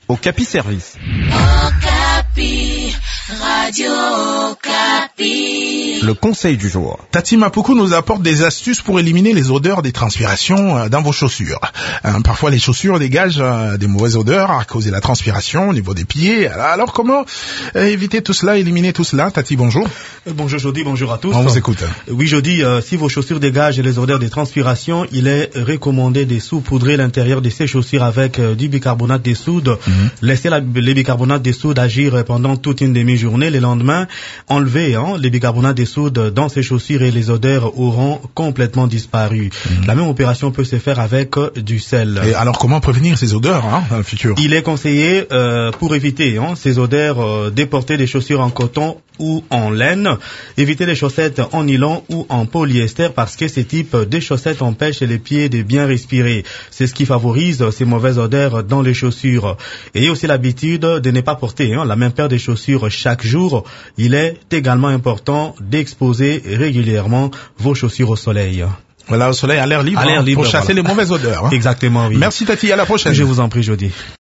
Okapi Service. Okapi, Radio Okapi. Le conseil du jour. Tati Mapuku nous apporte des astuces pour éliminer les odeurs des transpirations dans vos chaussures. Parfois, les chaussures dégagent des mauvaises odeurs à cause de la transpiration au niveau des pieds. Alors, comment éviter tout cela, éliminer tout cela? Tati, bonjour. Bonjour Jody, bonjour à tous. On vous écoute. Oui Jody, si vos chaussures dégagent les odeurs des transpirations, il est recommandé de saupoudrer l'intérieur de ces chaussures avec du bicarbonate de soude. Laissez les bicarbonates de soude agir pendant toute une demi-journée. Le lendemain, enlevez les bicarbonates de soude dans ces chaussures et les odeurs auront complètement disparu. La même opération peut se faire avec du sel. Et alors comment prévenir ces odeurs dans le futur? Il est conseillé pour éviter ces odeurs de porter des chaussures en coton ou en laine. Évitez les chaussettes en nylon ou en polyester parce que ce type de chaussettes empêche les pieds de bien respirer. C'est ce qui favorise ces mauvaises odeurs dans les chaussures. Ayez aussi l'habitude de ne pas porter la même paire de chaussures chaque jour. Il est également important d'exposer régulièrement vos chaussures au soleil. Voilà, au soleil, à l'air libre, pour chasser les mauvaises odeurs. Exactement, oui. Merci Tati, à la prochaine. Je vous en prie, Jody.